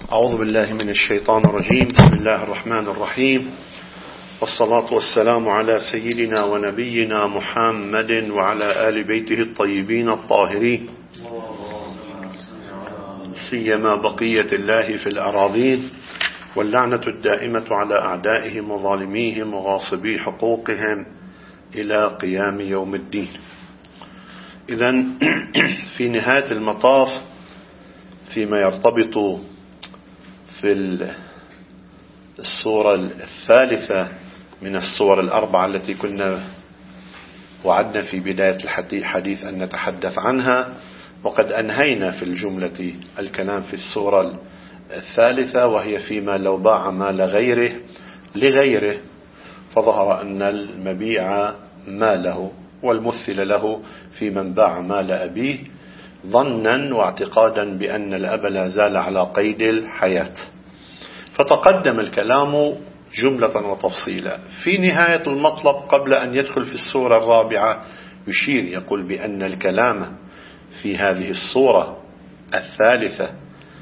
أعوذ بالله من الشيطان الرجيم. بسم الله الرحمن الرحيم، والصلاة والسلام على سيدنا ونبينا محمد وعلى آل بيته الطيبين الطاهرين، سيما بقية الله في الأراضين، واللعنة الدائمة على أعدائهم وظالميهم وغاصبي حقوقهم إلى قيام يوم الدين. إذن في نهاية المطاف، فيما يرتبط في الصورة الثالثة من الصور الأربعة التي كنا وعدنا في بداية الحديث أن نتحدث عنها، وقد أنهينا في الجملة الكلام في الصورة الثالثة، وهي فيما لو باع مال غيره لغيره، فظهر أن المبيع ماله والمثل له في من باع مال أبيه ظنا واعتقادا بأن الأب لا زال على قيد الحياة. فتقدم الكلام جملة وتفصيلا. في نهاية المطلب قبل أن يدخل في الصورة الرابعة يشير يقول بأن الكلام في هذه الصورة الثالثة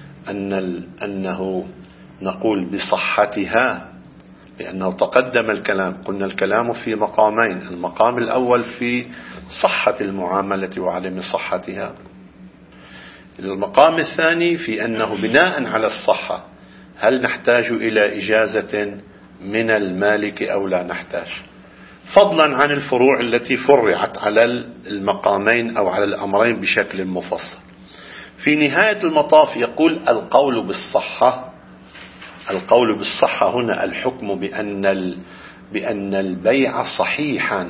أنه نقول بصحتها، لأنه تقدم الكلام، قلنا الكلام في مقامين: المقام الأول في صحة المعاملة وعدم صحتها، المقام الثاني في أنه بناء على الصحة هل نحتاج إلى إجازة من المالك أو لا نحتاج، فضلا عن الفروع التي فرعت على المقامين أو على الأمرين بشكل مفصل. في نهاية المطاف يقول القول بالصحة. القول بالصحة هنا الحكم بأن البيع صحيحا،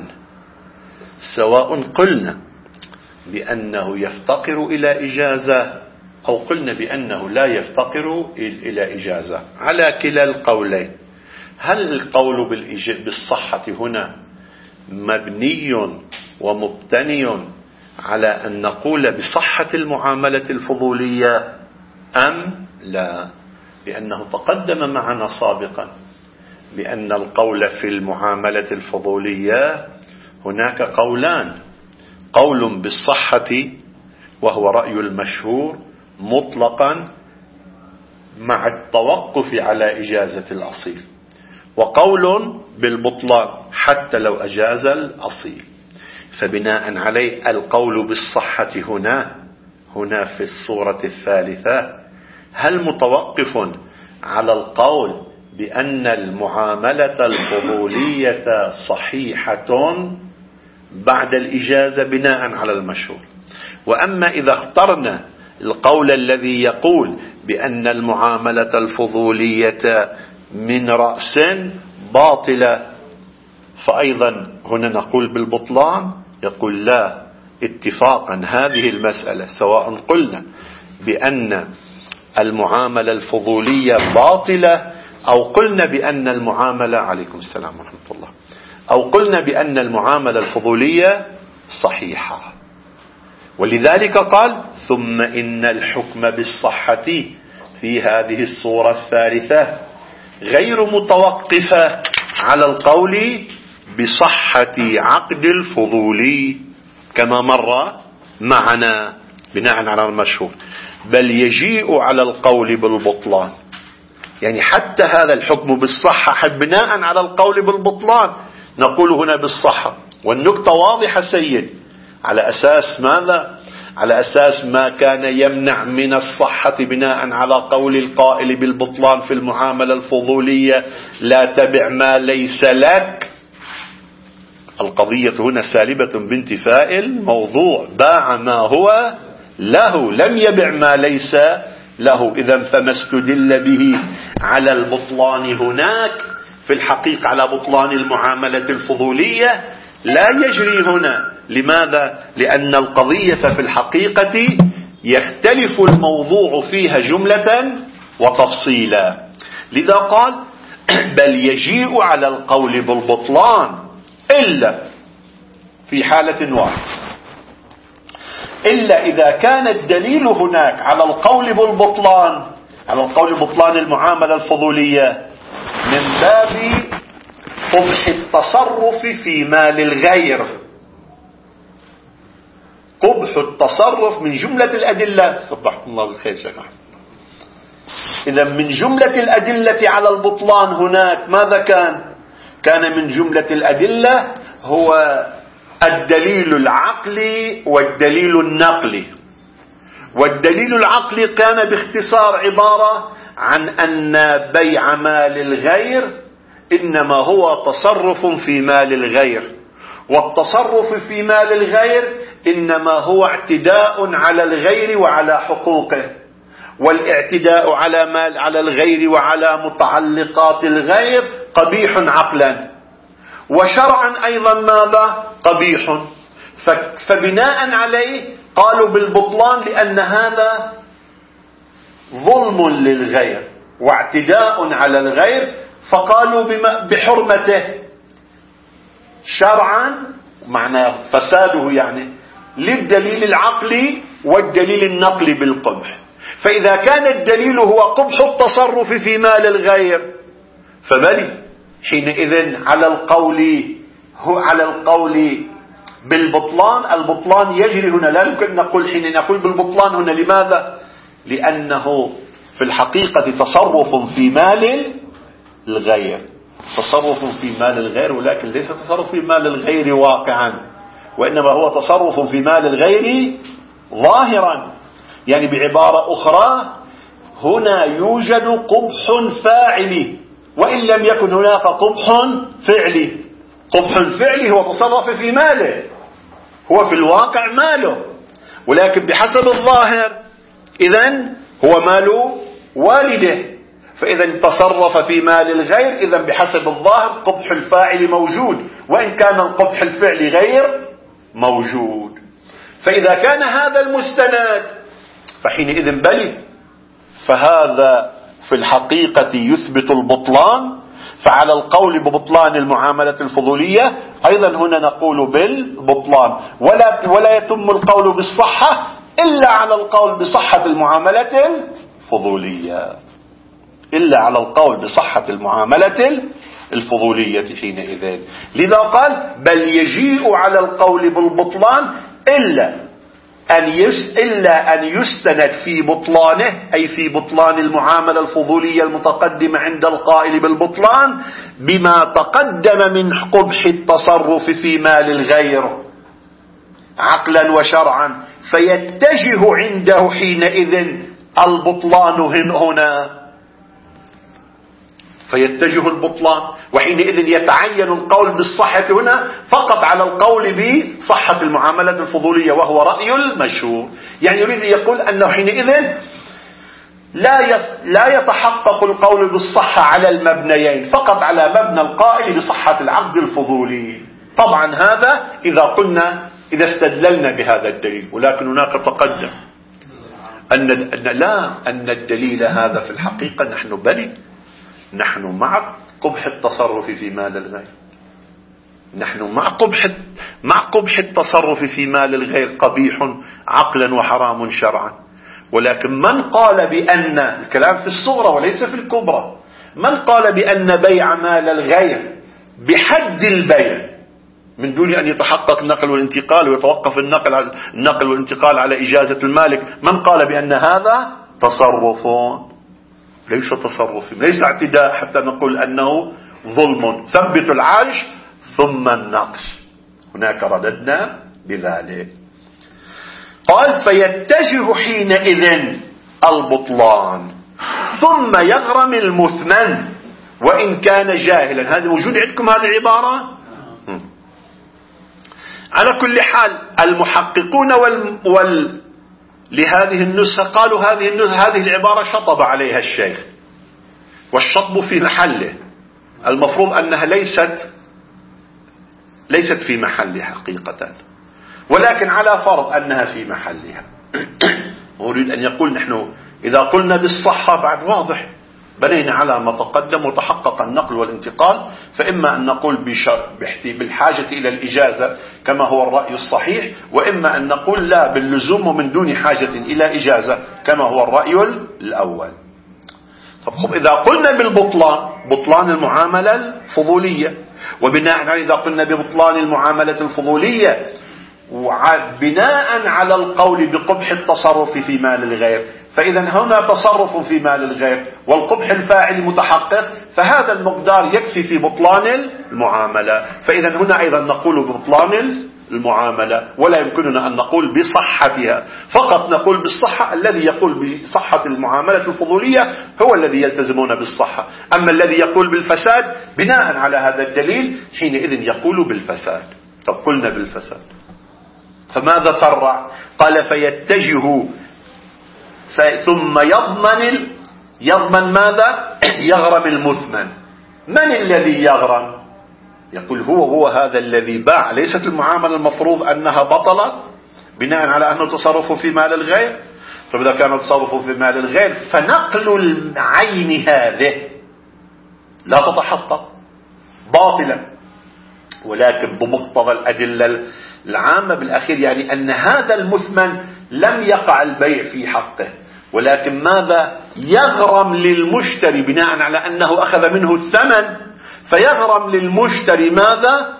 سواء قلنا بأنه يفتقر إلى إجازة أو قلنا بأنه لا يفتقر إلى إجازة. على كلا القولين، هل القول بالصحة هنا مبني ومبتني على أن نقول بصحة المعاملة الفضولية أم لا؟ لأنه تقدم معنا سابقا بأن القول في المعاملة الفضولية هناك قولان: قول بالصحة وهو رأي المشهور مطلقا مع التوقف على إجازة الأصيل، وقول بالبطلان حتى لو أجاز الأصيل. فبناء عليه القول بالصحة هنا في الصورة الثالثة هل متوقف على القول بأن المعاملة الفضولية صحيحة بعد الإجازة بناء على المشهور؟ وأما إذا اخترنا القول الذي يقول بأن المعاملة الفضولية من رأس باطلة، فأيضا هنا نقول بالبطلان. يقول لا، اتفاقا هذه المسألة سواء قلنا بأن المعاملة الفضولية باطلة أو قلنا بأن المعاملة، عليكم السلام ورحمة الله، أو قلنا بأن المعاملة الفضولية صحيحة. ولذلك قال ثم إن الحكم بالصحة في هذه الصورة الثالثة غير متوقفة على القول بصحة عقد الفضولي كما مر معنا بناء على المشهور، بل يجيء على القول بالبطلان. يعني حتى هذا الحكم بالصحة بناء على القول بالبطلان نقول هنا بالصحة. والنكتة واضحة سيد، على أساس ماذا؟ على أساس ما كان يمنع من الصحة بناء على قول القائل بالبطلان في المعاملة الفضولية: لا تبع ما ليس لك. القضية هنا سالبة بانتفاء الموضوع، باع ما هو له، لم يبع ما ليس له. إذن فما استدل به على البطلان هناك في الحقيقة على بطلان المعاملة الفضولية لا يجري هنا. لماذا؟ لأن القضية في الحقيقة يختلف الموضوع فيها جملة وتفصيلا. لذا قال بل يجيء على القول بالبطلان إلا في حالة واحدة، إلا إذا كان الدليل هناك على القول بالبطلان، على القول ببطلان المعاملة الفضولية من باب قبح التصرف في مال الغير. قبح التصرف من جملة الأدلة. صبحكم الله بالخير شيخ أحمد. إذا من جملة الأدلة على البطلان هناك ماذا كان من جملة الأدلة هو الدليل العقلي والدليل النقلي. والدليل العقلي كان باختصار عبارة عن أن بيع مال الغير إنما هو تصرف في مال الغير، والتصرف في مال الغير إنما هو اعتداء على الغير وعلى حقوقه، والاعتداء على الغير وعلى متعلقات الغير قبيح عقلا، وشرعا أيضا ماذا؟ قبيح. فبناء عليه قالوا بالبطلان لأن هذا ظلم للغير واعتداء على الغير، فقالوا بحرمته شرعا، معنى فساده يعني للدليل العقلي والدليل النقلي بالقبح. فإذا كان الدليل هو قبح التصرف في مال الغير فبلي حينئذ على القول بالبطلان. البطلان يجري هنا، لا يمكن نقول حين نقول بالبطلان هنا. لماذا؟ لأنه في الحقيقة تصرف في مال الغير، تصرف في مال الغير، ولكن ليس تصرف في مال الغير واقعا، وإنما هو تصرف في مال الغير ظاهرا. يعني بعبارة أخرى هنا يوجد قبح فاعلي وإن لم يكن هناك قبح فعلي. قبح فعلي هو تصرف في ماله، هو في الواقع ماله، ولكن بحسب الظاهر إذن هو مال والده، فإذا تصرف في مال الغير، إذن بحسب الظاهر قبح الفاعل موجود وإن كان القبح الفعلي غير موجود. فإذا كان هذا المستند فحينئذ بلي، فهذا في الحقيقة يثبت البطلان. فعلى القول ببطلان المعاملة الفضولية أيضا هنا نقول بالبطلان، ولا يتم القول بالصحة إلا على القول بصحة المعاملة الفضولية، إلا على القول بصحة المعاملة الفضولية حينئذ. لذا قال بل يجيء على القول بالبطلان إلا أن يستند في بطلانه، أي في بطلان المعاملة الفضولية المتقدمة عند القائل بالبطلان، بما تقدم من قبح التصرف في مال الغير عقلا وشرعا، فيتجه عنده حينئذ البطلان هنا، فيتجه البطلان، وحينئذ يتعين القول بالصحة هنا فقط على القول بصحة المعاملة الفضولية، وهو رأي المشهور. يعني يريد يقول أنه حينئذ لا يتحقق القول بالصحة على المبنيين، فقط على مبنى القائل بصحة العقد الفضولي. طبعا هذا إذا استدللنا بهذا الدليل، ولكن هناك تقدم أن الدليل هذا في الحقيقة نحن مع قبح التصرف في مال الغير، نحن مع قبح التصرف في مال الغير قبيح عقلا وحرام شرعا. ولكن من قال بأن الكلام في الصغرى وليس في الكبرى، من قال بأن بيع مال الغير بحد البيع من دون أن يتحقق النقل والانتقال ويتوقف النقل والانتقال على إجازة المالك، من قال بأن هذا تصرف ليس تصرف، ليس اعتداء حتى نقول أنه ظلم. ثبت العرش ثم النقش، هناك رددنا بذلك. قال فيتجه حينئذ البطلان ثم يغرم المثمن وإن كان جاهلا. هذا موجود عندكم هذه العبارة؟ على كل حال المحققون لهذه النسخة قالوا هذه العبارة شطب عليها الشيخ، والشطب في محله، المفروض أنها ليست في محلها حقيقة، ولكن على فرض أنها في محلها. أريد أن يقول نحن إذا قلنا بالصحة بعد واضح بنينا على ما تقدم وتحقق النقل والانتقال، فإما أن نقول بالحاجة إلى الإجازة كما هو الرأي الصحيح، وإما أن نقول لا باللزوم ومن دون حاجة إلى إجازة كما هو الرأي الأول. طب إذا قلنا بطلان المعاملة الفضولية، وبناء على إذا قلنا ببطلان المعاملة الفضولية بناء على القول بقبح التصرف في مال الغير، فإذا هنا تصرف في مال الغير والقبح الفاعل متحقق، فهذا المقدار يكفي في بطلان المعاملة. فإذا هنا أيضا نقول ببطلان المعاملة، ولا يمكننا أن نقول بصحتها، فقط نقول بالصحة. الذي يقول بصحة المعاملة الفضولية هو الذي يلتزمون بالصحة، أما الذي يقول بالفساد بناء على هذا الدليل حينئذ يقول بالفساد. طب قلنا بالفساد، فماذا فرع؟ قال فيتجه ثم يضمن ماذا؟ يغرم المثمن. من الذي يغرم؟ يقول هو هذا الذي باع. ليست المعاملة المفروض أنها بطلت بناء على أنه تصرف في مال الغير؟ فإذا كان تصرف في مال الغير فنقل العين هذه لا تتحقق باطلا، ولكن بمقتضى الأدلة العامة بالأخير، يعني أن هذا المثمن لم يقع البيع في حقه، ولكن ماذا؟ يغرم للمشتري بناء على أنه أخذ منه الثمن، فيغرم للمشتري ماذا؟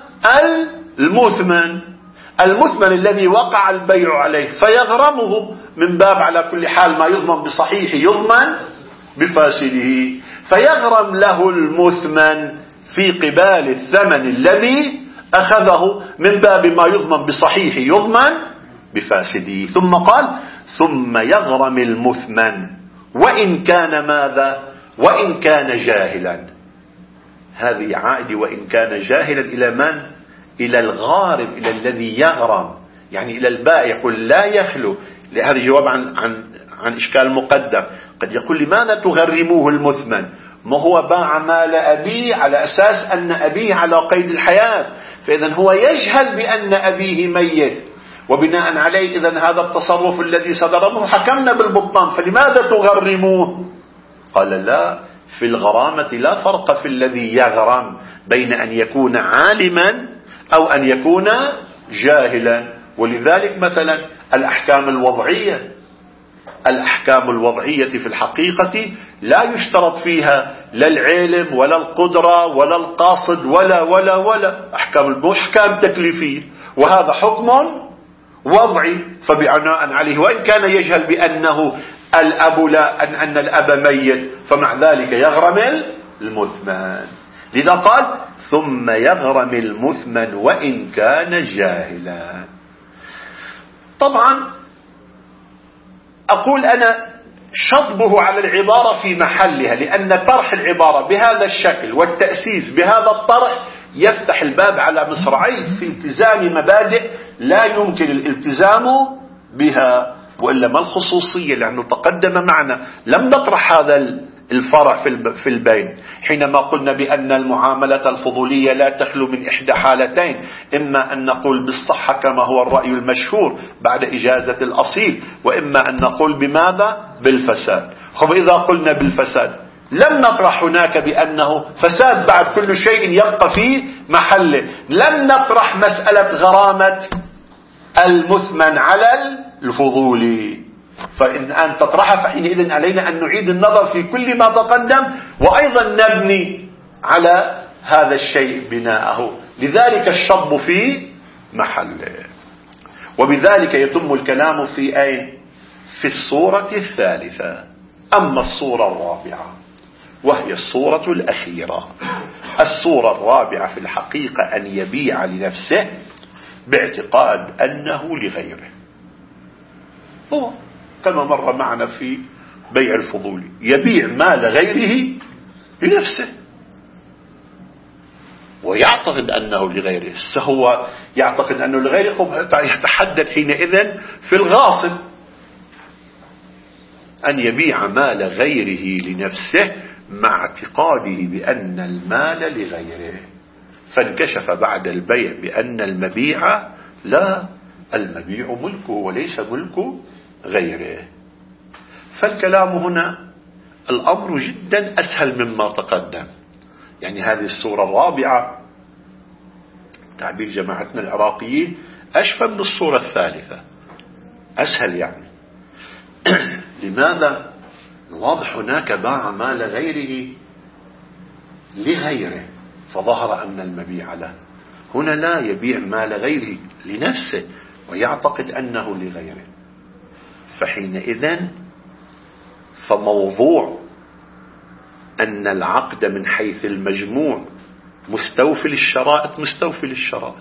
المثمن الذي وقع البيع عليه، فيغرمه من باب على كل حال ما يضمن بصحيح يضمن بفاسده، فيغرم له المثمن في قبال الثمن الذي أخذه من باب ما يضمن بصحيح يضمن بفاسده. ثم قال ثم يغرم المثمن وإن كان ماذا؟ وإن كان جاهلا. هذه عائد وإن كان جاهلا إلى من؟ إلى الغارم، إلى الذي يغرم، يعني إلى البائع. يقول لا يخلو، هذا جواب عن إشكال مقدم. قد يقول لماذا تغرموه المثمن؟ ما هو باع مال أبيه على أساس أن أبيه على قيد الحياة، فإذا هو يجهل بأن أبيه ميت، وبناء عليه إذن هذا التصرف الذي صدر منه حكمنا بالبطلان، فلماذا تغرموه؟ قال لا، في الغرامة لا فرق في الذي يغرم بين أن يكون عالما أو أن يكون جاهلا. ولذلك مثلا الأحكام الوضعية في الحقيقة لا يشترط فيها لا العلم ولا القدرة ولا القاصد ولا أحكام تكليفية، وهذا حكم وضعي، فبناء عليه وإن كان يجهل بأنه الأب أن الأب ميت، فمع ذلك يغرم المثمن. لذا قال ثم يغرم المثمن وإن كان جاهلا. طبعا أقول أنا شطبه على العبارة في محلها، لأن طرح العبارة بهذا الشكل والتأسيس بهذا الطرح يفتح الباب على مصراعيه في التزام مبادئ لا يمكن الالتزام بها، وإلا ما الخصوصية؟ لأنه تقدم معنا لم نطرح هذا الفرع في البين حينما قلنا بأن المعاملة الفضولية لا تخلو من إحدى حالتين: إما أن نقول بالصحة كما هو الرأي المشهور بعد إجازة الأصيل، وإما أن نقول بماذا؟ بالفساد. إذا قلنا بالفساد لم نطرح هناك بأنه فساد بعد كل شيء يبقى في محله، لم نطرح مسألة غرامة المثمن على الفضولي، فإن أن تطرحها فحينئذ علينا أن نعيد النظر في كل ما تقدم، وأيضا نبني على هذا الشيء بناءه. لذلك الشطب في محله. وبذلك يتم الكلام في أين؟ في الصورة الثالثة. أما الصورة الرابعة وهي الصورة الأخيرة، الصورة الرابعة في الحقيقة أن يبيع لنفسه باعتقاد أنه لغيره. هو كما مر معنا في بيع الفضولي، يبيع مال غيره لنفسه ويعتقد أنه لغيره. هو يعتقد أنه لغيره، يتحدد حينئذ في الغاصب أن يبيع مال غيره لنفسه مع اعتقاده بأن المال لغيره، فانكشف بعد البيع بأن المبيع لا، المبيع ملكه وليس ملك غيره. فالكلام هنا الأمر جدا أسهل مما تقدم. يعني هذه الصورة الرابعة تعبير جماعتنا العراقيين أشفى من الصورة الثالثة، أسهل يعني. لماذا؟ واضح هناك باع مال غيره لغيره فظهر أن المبيع له. هنا لا، يبيع مال غيره لنفسه ويعتقد أنه لغيره، فحينئذ فموضوع أن العقد من حيث المجموع مستوفي للشرائط مستوفي للشرائط.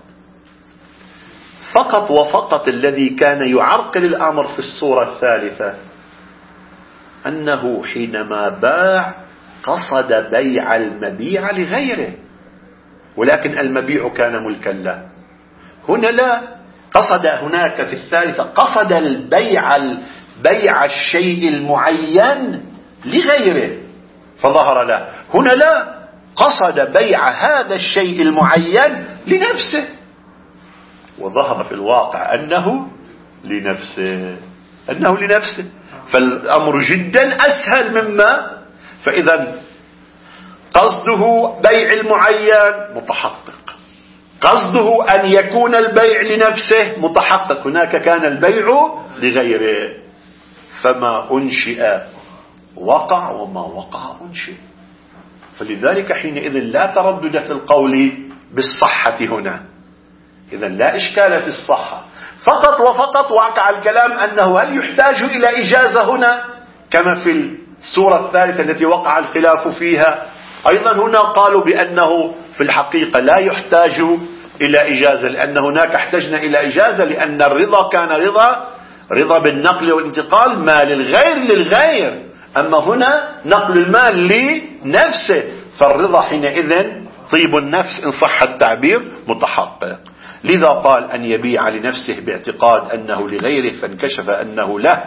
فقط وفقط الذي كان يعرقل الأمر في الصورة الثالثة أنه حينما باع قصد بيع المبيع لغيره، ولكن المبيع كان ملكا له. هنا لا، قصد هناك في الثالثة قصد بيع الشيء المعين لغيره فظهر له. هنا لا، قصد بيع هذا الشيء المعين لنفسه وظهر في الواقع أنه لنفسه. فالأمر جدا أسهل مما، فإذا قصده بيع المعين متحقق، قصده أن يكون البيع لنفسه متحقق، هناك كان البيع لغيره. فما أنشئ وقع وما وقع أنشئ. فلذلك حينئذ لا تردد في القول بالصحة هنا، إذن لا إشكال في الصحة. فقط وفقط وقع الكلام أنه هل يحتاج إلى إجازة هنا كما في السورة الثالثة التي وقع الخلاف فيها. أيضا هنا قالوا بأنه في الحقيقة لا يحتاج إلى إجازة، لأن هناك احتجنا إلى إجازة لأن الرضا كان رضا بالنقل والانتقال، مال الغير للغير، أما هنا نقل المال لنفسه، فالرضا حينئذ طيب النفس إن صح التعبير متحقق. لذا قال أن يبيع لنفسه باعتقاد أنه لغيره فانكشف أنه له.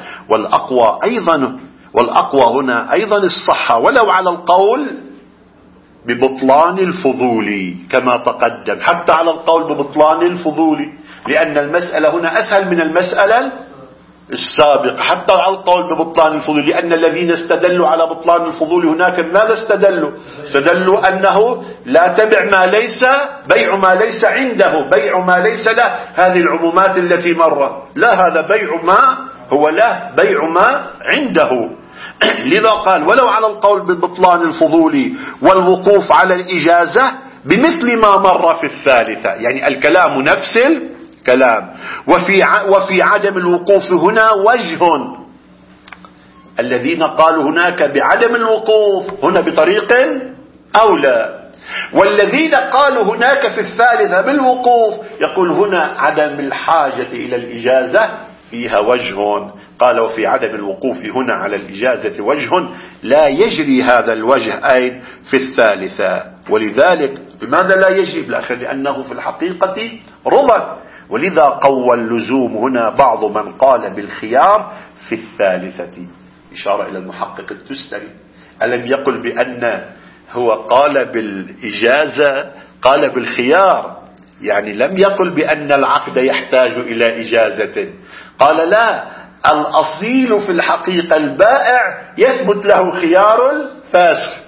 والأقوى هنا أيضا الصحة، ولو على القول ببطلان الفضول كما تقدم، حتى على القول ببطلان الفضول، لأن المسألة هنا أسهل من المسألة السابق، حتى على القول ببطلان الفضول، لأن الذين استدلوا على بطلان الفضول هناك ماذا استدلوا أنه لا تبع ما ليس، بيع ما ليس عنده، بيع ما ليس له، هذه العمومات التي مرت، لا، هذا بيع ما هو له، بيع ما عنده. لذا قال ولو على القول ببطلان الفضول والوقوف على الإجازة بمثل ما مر في الثالثة، يعني الكلام نفس الكلام. وفي عدم الوقوف هنا وجه، الذين قالوا هناك بعدم الوقوف هنا بطريق أولى، والذين قالوا هناك في الثالثة بالوقوف يقول هنا عدم الحاجة إلى الإجازة فيها وجه. قال وفي عدم الوقوف هنا على الإجازة وجه لا يجري هذا الوجه أيضا في الثالثة. ولذلك لماذا لا يجري؟ لأنه في الحقيقة رضا، ولذا قوى اللزوم هنا بعض من قال بالخيار في الثالثة، إشارة إلى المحقق التستري. ألم يقل بأن هو قال بالإجازة، قال بالخيار، يعني لم يقل بأن العقد يحتاج إلى إجازة، قال لا، الأصيل في الحقيقة البائع يثبت له خيار الفاسخ.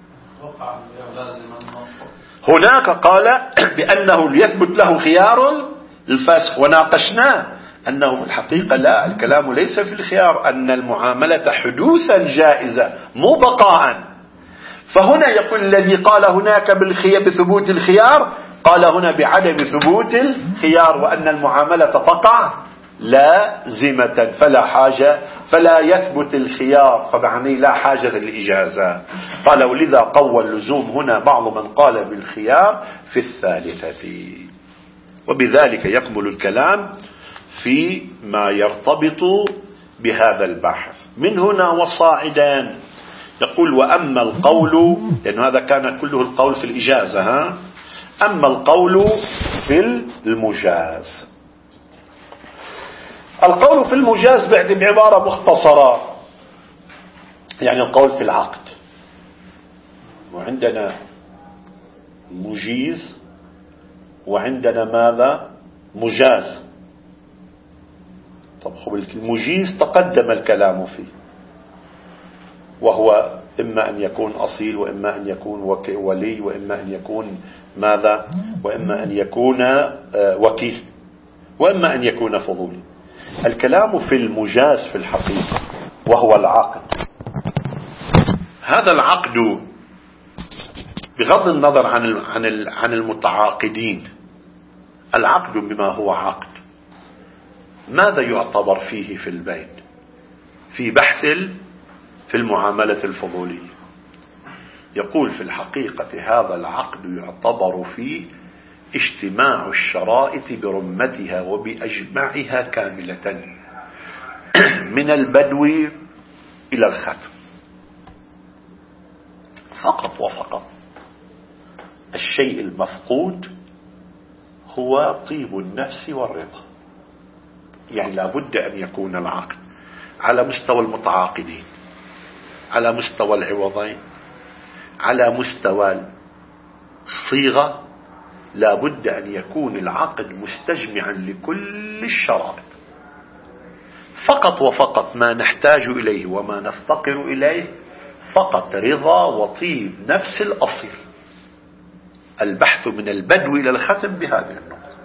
هناك قال بأنه يثبت له خيار الفاسخ، وناقشناه أنه في الحقيقة لا، الكلام ليس في الخيار، أن المعاملة حدوثا جائزة مو بقاء. فهنا يقول الذي قال هناك بثبوت الخيار قال هنا بعدم ثبوت الخيار، وأن المعاملة تقع لازمة فلا يثبت الخيار، فبعني لا حاجة للإجازة. قال ولذا قوى اللزوم هنا بعض من قال بالخيار في الثالثة. وبذلك يكمل الكلام في ما يرتبط بهذا البحث. من هنا وصاعدا يقول وأما القول، لأن هذا كان كله القول في الإجازة، أما القول في المجاز. القول في المجاز بعبارة مختصرة، يعني القول في العقد، وعندنا مجيز وعندنا ماذا؟ مجاز. طب المجيز تقدم الكلام فيه، وهو إما أن يكون أصيل، وإما أن يكون ولي، وإما أن يكون ماذا؟ وإما أن يكون وكيل، وإما أن يكون فضولي. الكلام في المجاز في الحقيقة وهو العقد. هذا العقد بغض النظر عن المتعاقدين، العقد بما هو عقد ماذا يعتبر فيه في البين في بحث في المعاملة الفضولية؟ يقول في الحقيقة هذا العقد يعتبر فيه اجتماع الشرائط برمتها وبأجمعها كاملة من البدو إلى الختم، فقط وفقط. الشيء المفقود هو طيب النفس والرضا. يعني لابد أن يكون العقد على مستوى المتعاقدين، على مستوى العوضين، على مستوى الصيغة. لابد أن يكون العقد مستجمعا لكل الشرائط. فقط وفقط ما نحتاج إليه وما نفتقر إليه فقط رضا وطيب نفس الأصيل. البحث من البدو إلى الختم بهذه النقطة.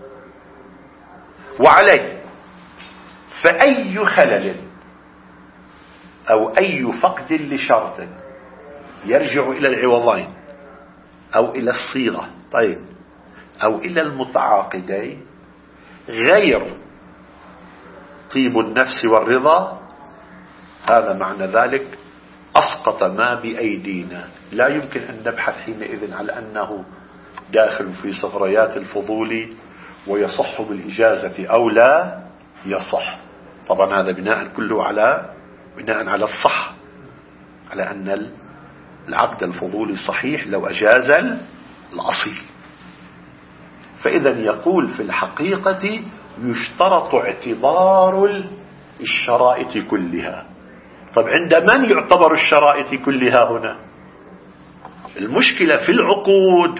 وعليه فأي خلل أو أي فقد لشرط يرجع إلى العوضين أو إلى الصيغة طيب أو إلى المتعاقدين غير طيب النفس والرضا، هذا معنى ذلك أسقط ما بأيدينا. لا يمكن أن نبحث حينئذ على أنه داخل في صفريات الفضول ويصح بالإجازة أو لا يصح. طبعا هذا بناء كله بناء على الصح، على أن العقد الفضولي صحيح لو أجاز الأصيل. فإذا يقول في الحقيقة يشترط اعتبار الشرائط كلها. طب عند من يعتبر الشرائط كلها هنا؟ المشكلة في العقود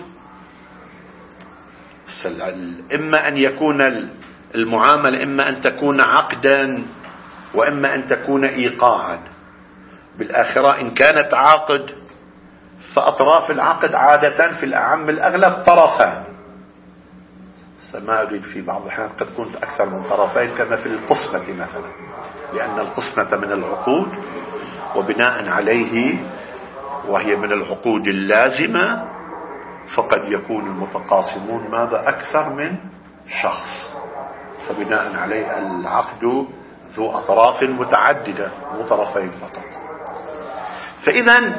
إما أن يكون المعاملة إما أن تكون عقدا وإما أن تكون إيقاعا. بالآخرة إن كانت عقد فأطراف العقد عادة في الأعم الأغلب طرفان. ما أريد في بعض الأحيان قد كنت أكثر من طرفين كما في القسمة مثلا، لأن القسمة من العقود وبناء عليه وهي من العقود اللازمة فقد يكون المتقاسمون ماذا أكثر من شخص، فبناء عليه العقد ذو أطراف متعددة مو طرفين فقط. فإذا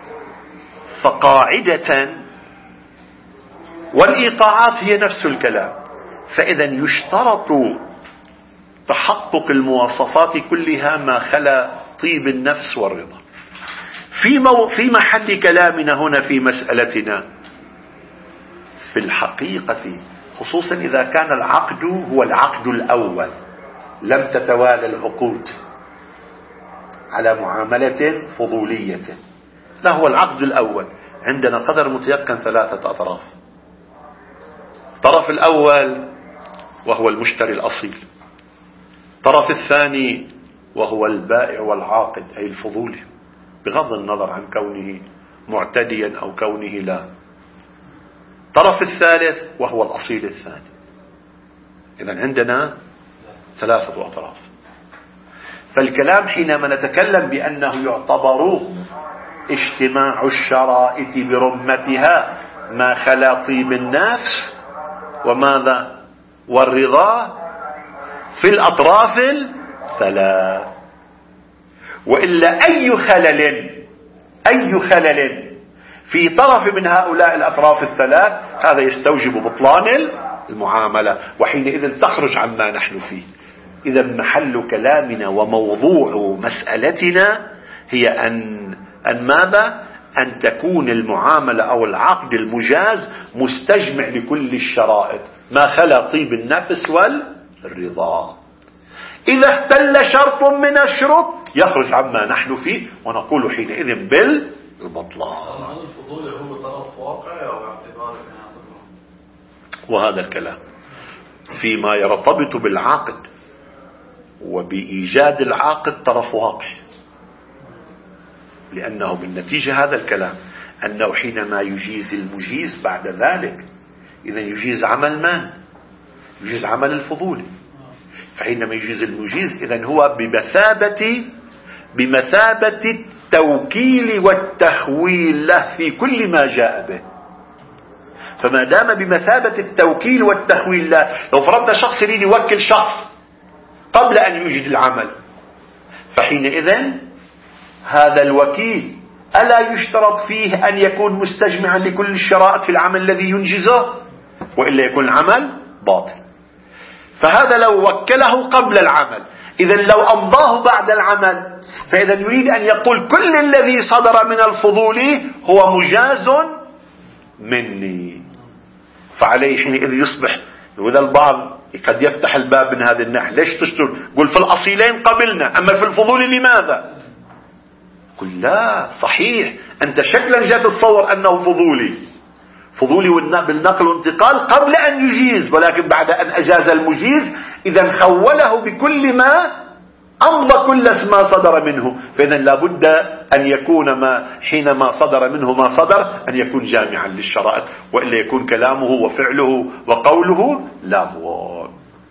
فقاعدة والإيقاعات هي نفس الكلام. فإذا يشترط تحقق المواصفات كلها ما خلا طيب النفس والرضا. في محل كلامنا هنا في مسألتنا في الحقيقة، خصوصا إذا كان العقد هو العقد الأول لم تتوالى العقود على معاملة فضولية، لا هو العقد الأول. عندنا قدر متيقن 3 أطراف. الطرف الأول وهو المشتري الأصيل، الطرف الثاني وهو البائع والعاقد أي الفضولي بغض النظر عن كونه معتديا أو كونه لا، الطرف الثالث وهو الأصيل الثاني. إذن عندنا 3 أطراف. فالكلام حينما نتكلم بأنه يعتبر اجتماع الشرائط برمتها ما خلا طيب النفس وماذا والرضا في الأطراف ال3. وإلا أي خلل في طرف من هؤلاء الأطراف ال3 هذا يستوجب بطلان المعاملة، وحينئذ تخرج عما نحن فيه. إذا محل كلامنا وموضوع مسألتنا هي أن ماذا؟ أن تكون المعاملة أو العقد المجاز مستجمع لكل الشرائط ما خلا طيب النفس والرضا. إذا اختل شرط من الشروط يخرج عما نحن فيه ونقول حينئذ بالبطلان. الفضول هو طرف واقعي أو اعتباري؟ وهذا الكلام فيما يرتبط بالعقد وبإيجاد العقد طرف واقعي، لأنه بالنتيجة هذا الكلام أنه حينما يجيز المجيز بعد ذلك إذا يجيز عمل من؟ يجيز عمل الفضولي. فحينما يجيز المجيز إذن هو بمثابة التوكيل والتخويل له في كل ما جاء به. فما دام بمثابة التوكيل والتخويل له، لو فرضنا شخص يريد يوكل شخص قبل أن يوجد العمل، فحينئذ هذا الوكيل ألا يشترط فيه أن يكون مستجمعا لكل الشرائط في العمل الذي ينجزه، وإلا يكون العمل باطل. فهذا لو وكله قبل العمل، إذن لو أمضاه بعد العمل فإذا يريد أن يقول كل الذي صدر من الفضول هو مجاز مني. فعليه حينئذ يصبح، وإذا البعض قد يفتح الباب من هذا النحو، ليش تشتر؟ قل في الأصيلين قبلنا، أما في الفضول لماذا؟ قل لا، صحيح أنت شكلا جاء تتصور أنه فضولي بالنقل والانتقال قبل أن يجيز، ولكن بعد أن أجاز المجيز إذا خوله بكل ما أمضى كل ما صدر منه. فإذا لابد أن يكون حينما صدر منه ما صدر أن يكون جامعا للشرائط، وإلا يكون كلامه وفعله وقوله لغو.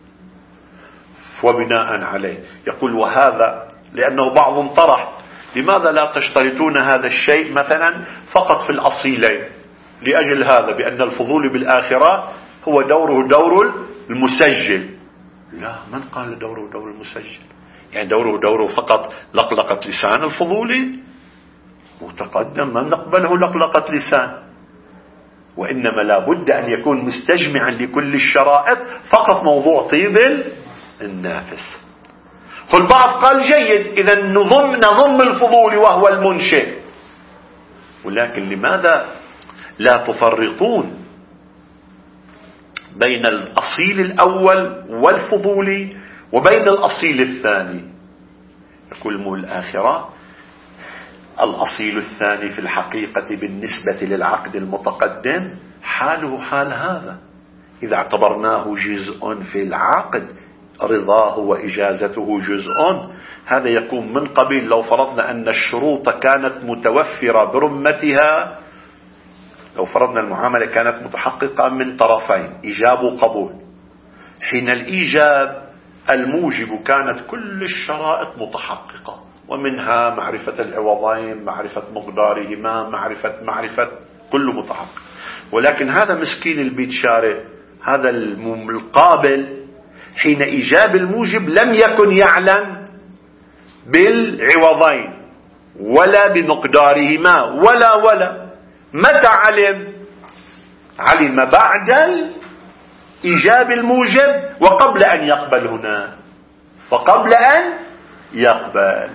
وبناء عليه يقول وهذا لأنه بعضهم طرح لماذا لا تشترطون هذا الشيء مثلا فقط في الأصيلين؟ لأجل هذا بأن الفضول بالآخرة هو دوره دور المسجل. لا، من قال دوره دور المسجل؟ يعني دوره فقط لقلقة لسان الفضولي متقدم، ما نقبله لقلقة لسان، وإنما لابد أن يكون مستجمعا لكل الشرائط، فقط موضوع طيب النافس. البعض قال جيد، إذا نضم الفضول وهو المنشئ، ولكن لماذا لا تفرقون بين الأصيل الأول والفضولي وبين الأصيل الثاني؟ يقول مو الآخرة الأصيل الثاني في الحقيقة بالنسبة للعقد المتقدم حاله حال هذا، إذا اعتبرناه جزء في العقد رضاه وإجازته جزء، هذا يكون من قبيل لو فرضنا أن الشروط كانت متوفرة برمتها، لو فرضنا المعاملة كانت متحققة من طرفين إيجاب وقبول، حين الإيجاب الموجب كانت كل الشرائط متحققة، ومنها معرفة العوضين، معرفة مقدارهما، معرفة كله متحقق. ولكن هذا مسكين البيتشاري هذا القابل حين إيجاب الموجب لم يكن يعلم بالعوضين ولا بمقدارهما ولا متى علم بعد إيجاب الموجب وقبل أن يقبل هنا، وقبل أن يقبل.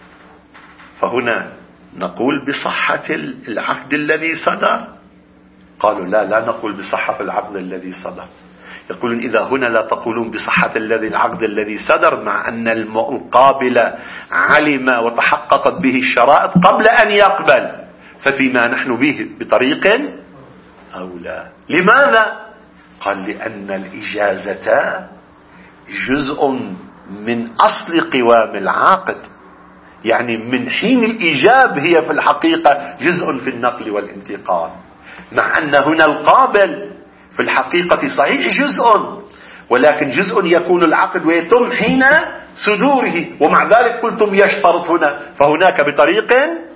فهنا نقول بصحة العقد الذي صدر. قالوا لا نقول بصحة العقد الذي صدر. يقولون إذا هنا لا تقولون بصحة العقد الذي صدر مع أن القابل علم وتحققت به الشرائط قبل أن يقبل، ففيما نحن به بطريق أولى. لماذا؟ قال لأن الإجازة جزء من أصل قوام العقد، يعني من حين الإيجاب هي في الحقيقة جزء في النقل والانتقال، مع أن هنا القابل في الحقيقة صحيح جزء، ولكن جزء يكون العقد ويتم حين صدوره، ومع ذلك قلتم يشترط هنا، فهناك بطريق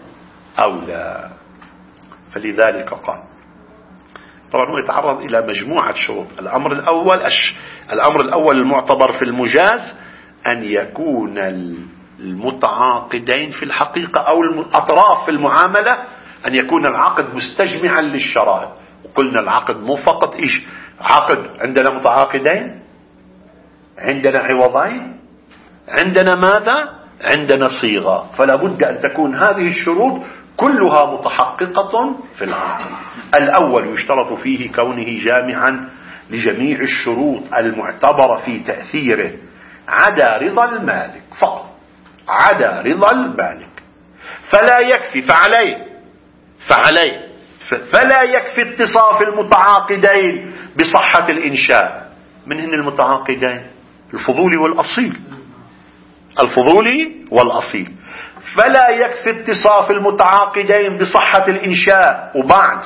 أولى. فلذلك قال طبعا هو يتعرض إلى مجموعة شروط. الأمر الأول المعتبر في المجاز أن يكون المتعاقدين في الحقيقة أو الأطراف في المعاملة أن يكون العقد مستجمعا للشرائط. وقلنا العقد مو فقط عقد، عندنا متعاقدين، عندنا عوضين، عندنا ماذا؟ عندنا صيغة، فلا بد أن تكون هذه الشروط كلها متحققة في العقد. الأول يشترط فيه كونه جامعا لجميع الشروط المعتبرة في تأثيره عدا رضا المالك فقط، عدا رضا المالك. فلا يكفي فلا يكفي اتصاف المتعاقدين بصحة الإنشاء. من هن المتعاقدين؟ الفضولي والأصيل. فلا يكفي اتصاف المتعاقدين بصحة الإنشاء وبعد،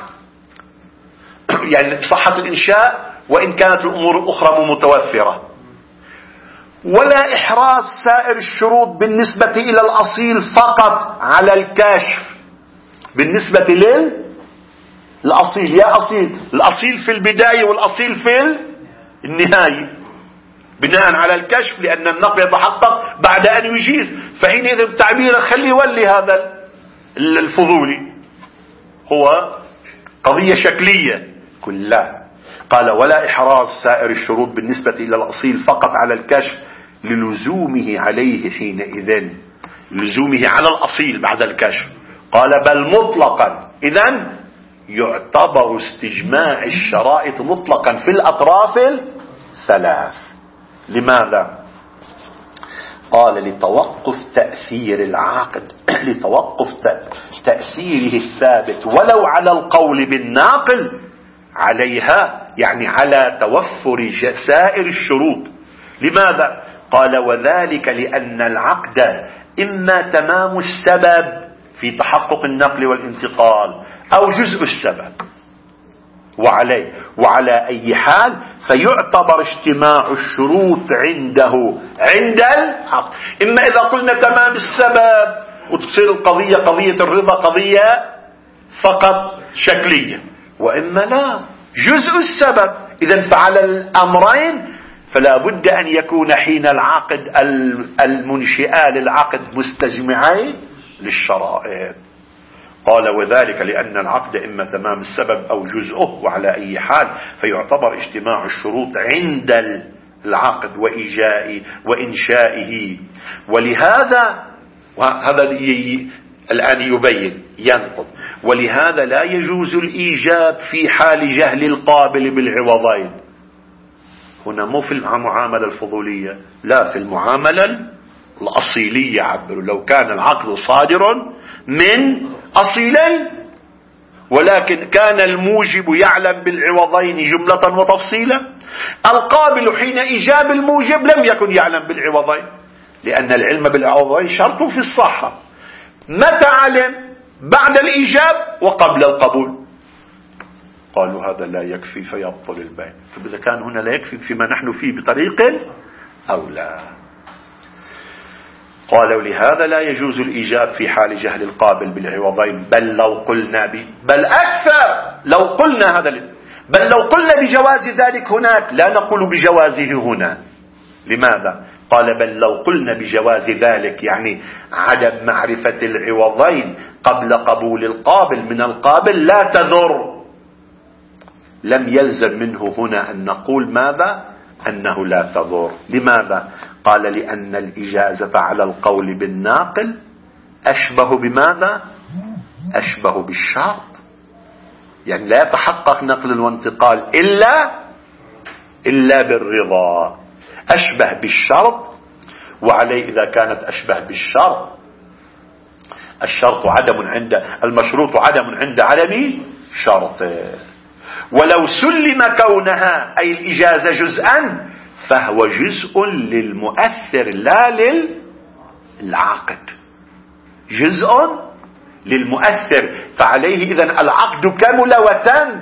يعني صحة الإنشاء وإن كانت الأمور الأخرى متوفرة، ولا إحراز سائر الشروط بالنسبة إلى الأصيل فقط على الكاشف بالنسبة للأصيل. يا أصيل، الأصيل في البداية والأصيل في النهاية. بناء على الكشف، لأن النقل يتحقق بعد أن يجيز. فحينئذ التعبير خلي يولي هذا الفضولي هو قضية شكلية كلها. قال ولا إحراز سائر الشروط بالنسبة إلى الأصيل فقط على الكشف للزومه عليه حينئذ، لزومه على الأصيل بعد الكشف. قال بل مطلقا، إذن يعتبر استجماع الشرائط مطلقا في الأطراف الثلاث. لماذا؟ قال لتوقف تأثير العقد، لتوقف تأثيره الثابت ولو على القول بالناقل عليها، يعني على توفر سائر الشروط. لماذا؟ قال وذلك لأن العقد إما تمام السبب في تحقق النقل والانتقال أو جزء السبب، وعلى أي حال فيعتبر اجتماع الشروط عنده عند العقد. إما إذا قلنا تمام السبب وتصير القضية قضية الرضا قضية فقط شكلية، وإما لا جزء السبب. إذن فعلى الأمرين فلا بد أن يكون حين العقد المنشئان للعقد مستجمعين للشرائط. قال وذلك لأن العقد إما تمام السبب أو جزءه، وعلى أي حال فيعتبر اجتماع الشروط عند العقد وإنشائه. ولهذا وهذا الآن يبين ينقض، ولهذا لا يجوز الإيجاب في حال جهل القابل بالعوضين. هنا مو في المعاملة الفضولية، لا، في المعاملة الأصيلية. عبروا لو كان العقد صادر من أصيلين ولكن كان الموجب يعلم بالعوضين جملة وتفصيلا، القابل حين إيجاب الموجب لم يكن يعلم بالعوضين، لأن العلم بالعوضين شرط في الصحة. متى علم؟ بعد الإيجاب وقبل القبول. قالوا هذا لا يكفي فيبطل البيع. فإذا كان هنا لا يكفي فيما نحن فيه بطريق أو لا. قالوا لهذا لا يجوز الإيجاب في حال جهل القابل بالعوضين، بل لو قلنا بل أكثر لو قلنا بل لو قلنا بجواز ذلك هناك لا نقول بجوازه هنا. لماذا؟ قال بل لو قلنا بجواز ذلك، يعني عدم معرفة العوضين قبل قبول القابل من القابل لا تضر، لم يلزم منه هنا أن نقول ماذا؟ أنه لا تضر. لماذا؟ قال لأن الإجازة على القول بالناقل أشبه بماذا؟ أشبه بالشرط، يعني لا يتحقق نقل وانتقال إلا بالرضا. أشبه بالشرط، وعليه إذا كانت أشبه بالشرط الشرط عدم عند المشروط عدم عند عدم شرطه. ولو سلم كونها أي الإجازة جزءا فهو جزء للمؤثر لا للعقد، جزء للمؤثر. فعليه إذن العقد كمل وتم،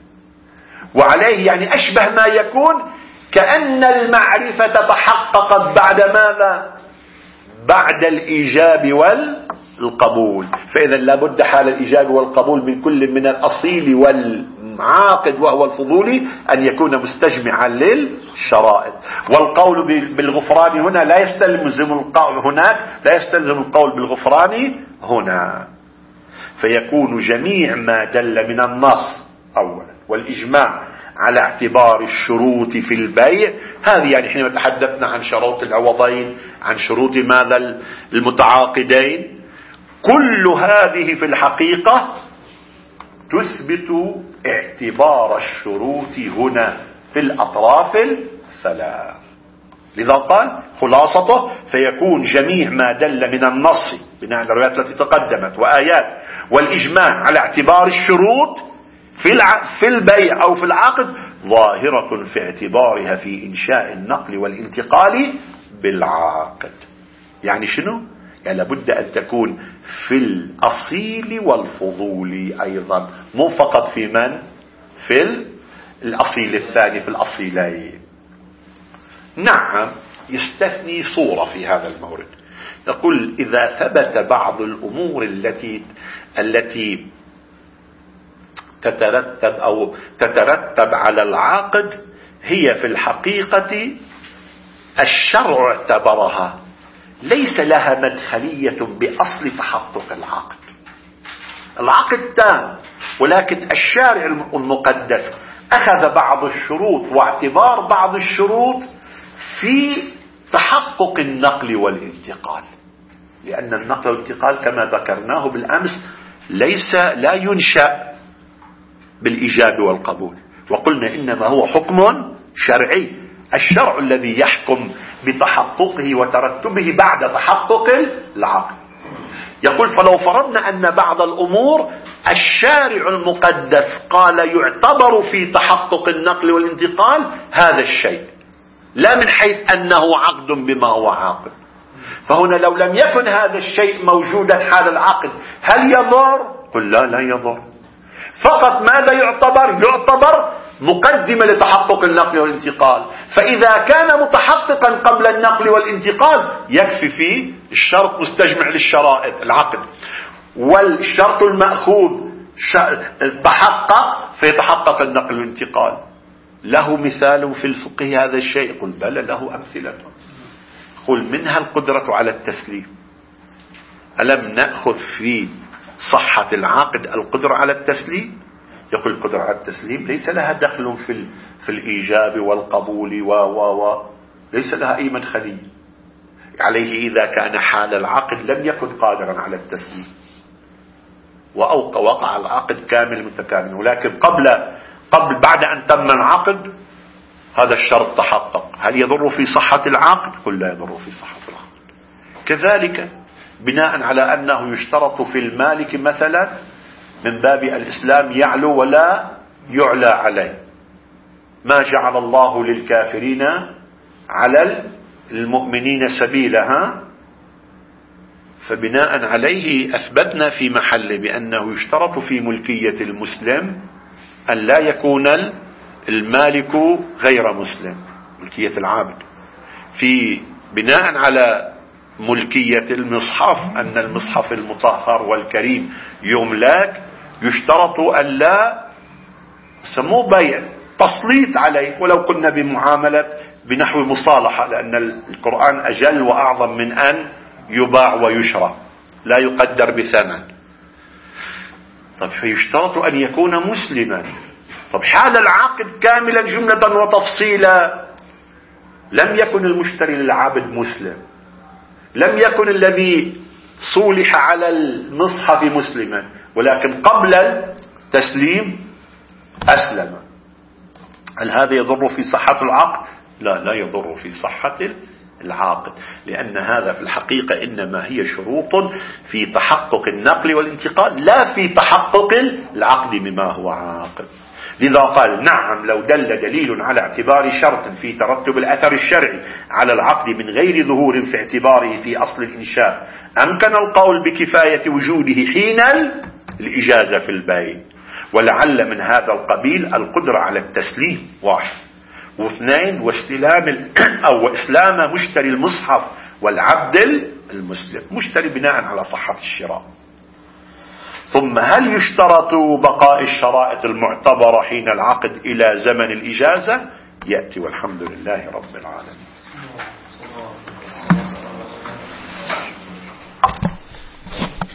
وعليه يعني أشبه ما يكون كأن المعرفة تحققت بعد ماذا؟ بعد الإيجاب والقبول. فإذا لابد حال الإيجاب والقبول من كل من الأصيل والعاقد وهو الفضولي أن يكون مستجمعا للشرائط. والقول بالغفران هنا لا يستلزم القول هناك، لا يستلزم القول بالغفران هنا. فيكون جميع ما دل من النص أولا والإجماع على اعتبار الشروط في البيع، هذه يعني حينما تحدثنا عن شروط العوضين، عن شروط ماذا المتعاقدين، كل هذه في الحقيقة تثبت اعتبار الشروط هنا في الأطراف الثلاث. لذا قال خلاصته فيكون جميع ما دل من النص بناء على الروايات التي تقدمت وآيات والإجماع على اعتبار الشروط في البيع أو في العقد ظاهرة في اعتبارها في إنشاء النقل والانتقال بالعقد. يعني شنو؟ يعني لابد أن تكون في الأصيل والفضول أيضا، مو فقط في من؟ في الأصيل الثاني، في الأصيلين. نعم يستثني صورة في هذا المورد، يقول إذا ثبت بعض الأمور التي تترتب على العقد هي في الحقيقة الشرع اعتبرها ليس لها مدخلية بأصل تحقق العقد. العقد تام، ولكن الشارع المقدس أخذ بعض الشروط واعتبار بعض الشروط في تحقق النقل والانتقال، لأن النقل والانتقال كما ذكرناه بالأمس لا ينشأ بالإيجاب والقبول، وقلنا إنما هو حكم شرعي، الشرع الذي يحكم بتحققه وترتبه بعد تحقق العقد. يقول فلو فرضنا أن بعض الأمور الشارع المقدس قال يعتبر في تحقق النقل والانتقال هذا الشيء، لا من حيث أنه عقد بما هو عاقد، فهنا لو لم يكن هذا الشيء موجودا حال العقد هل يضر؟ قل لا يضر. فقط ماذا يعتبر مقدمة لتحقق النقل والانتقال، فإذا كان متحققا قبل النقل والانتقال يكفي فيه الشرط مستجمع للشرائط العقد، والشرط المأخوذ تحقق فيتحقق النقل والانتقال. له مثال في الفقه هذا الشيء؟ قل بلى له أمثلة. قل منها القدرة على التسليم. ألم نأخذ في صحة العقد القدرة على التسليم؟ يقول القدرة على التسليم ليس لها دخل في الإيجاب والقبول ليس لها أي مدخلية عليه إذا كان حال العقد لم يكن قادرا على التسليم ووقع العقد كامل متكامل، ولكن بعد أن تم العقد هذا الشرط تحقق. هل يضر في صحة العقد؟ قل لا يضر في صحة العقد. كذلك بناء على أنه يشترط في المالك مثلا من باب الإسلام يعلو ولا يعلى عليه، ما جعل الله للكافرين على المؤمنين سبيلا، فبناء عليه أثبتنا في محل بأنه يشترط في ملكية المسلم أن لا يكون المالك غير مسلم، ملكية العابد. في بناء على ملكية المصحف أن المصحف المطهر والكريم يملك، يشترط أن لا سموه بيع تسليط عليه، ولو كنا بمعاملة بنحو مصالحة، لأن القرآن أجل وأعظم من أن يباع ويشرى، لا يقدر بثمن. طب فيشترط أن يكون مسلما. طب حال العقد كاملا جملة وتفصيلا لم يكن المشتري للعبد مسلم، لم يكن الذي صولح على المصحف مسلما، ولكن قبل التسليم أسلم. هل هذا يضر في صحة العقد؟ لا يضر في صحة العقد، لأن هذا في الحقيقة إنما هي شروط في تحقق النقل والانتقال لا في تحقق العقد بما هو عاقد. لذا قال نعم لو دل دليل على اعتبار شرط في ترتب الأثر الشرعي على العقد من غير ظهور في اعتباره في أصل الإنشاء أمكن القول بكفاية وجوده حين الإجازة في البيع. ولعل من هذا القبيل القدرة على التسليم، واحد، واثنين وإسلام مشتري المصحف والعبد المسلم، مشتري بناء على صحة الشراء. ثم هل يشترط بقاء الشرائط المعتبرة حين العقد إلى زمن الإجازة؟ يأتي، والحمد لله رب العالمين.